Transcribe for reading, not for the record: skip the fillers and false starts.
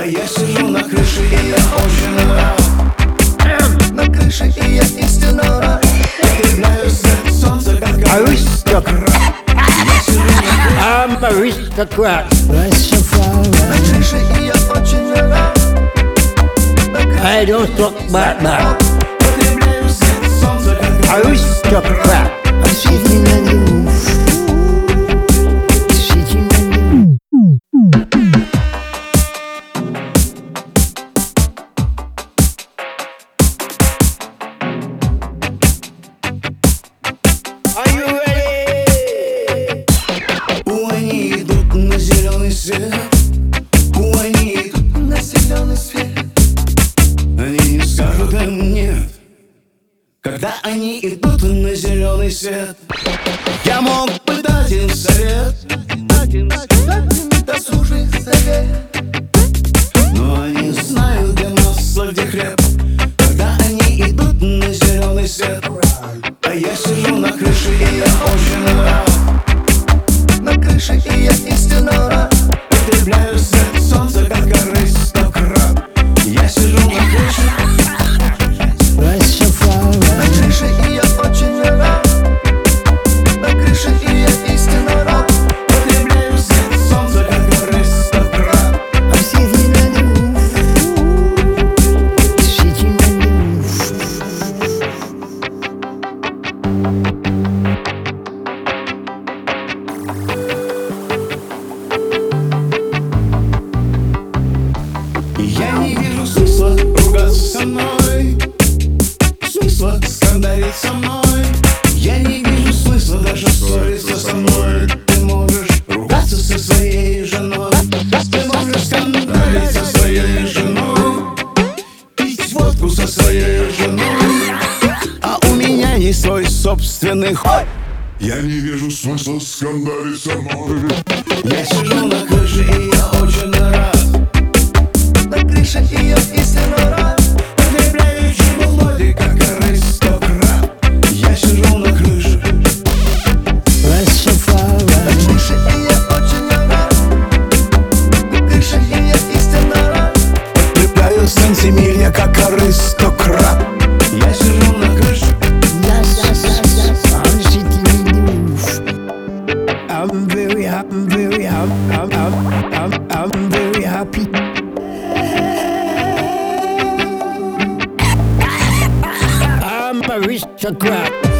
А я сижу на крыше, и я очень рад. На крыше, и я истинно рад. Потребляю свет солнца, как аристократ. Я сижу на крыше, I'm aristocrat. на крыше, и я очень рад. I don't talk about that. Потребляю свет солнца, как Aristocrat. Are you ready? Они идут на зеленый свет. Они идут на зеленый свет. Они не скажут им нет, когда они идут на зеленый свет. Я мог бы дать им совет, досужий совет, но они знают, где масло, где хлеб, когда они идут на зеленый свет. А я сижу на крыше, и я очень рад. На крыше, и я истинно рад. Потребляю свет солнца, как аристократ. Я сижу на крыше, на крыше, и я очень рад. На крыше, и я истинно рад. Потребляю свет солнца, как аристократ. Я не вижу смысла ругаться со мной, смысла скандалить со мной. Я не вижу смысла даже ссориться со мной. Ты можешь ругаться со своей женой, ты можешь скандалить со своей женой, пить водку со своей женой. А у меня есть свой собственный ход. Я не вижу смысла скандалить со мной. Я сижу на крыше, и я очень рад. На крыше, и я истинно рад. Потребляю чеболоди, как аристократ. Я сижу на крыше, на крыше, и я очень рад. На крыше, и я истинно рад. Потребляю сантимилья, как аристократ. Я сижу на крыше, I'm very happy, I'm very happy, I'm very happy. I'm aristocrat.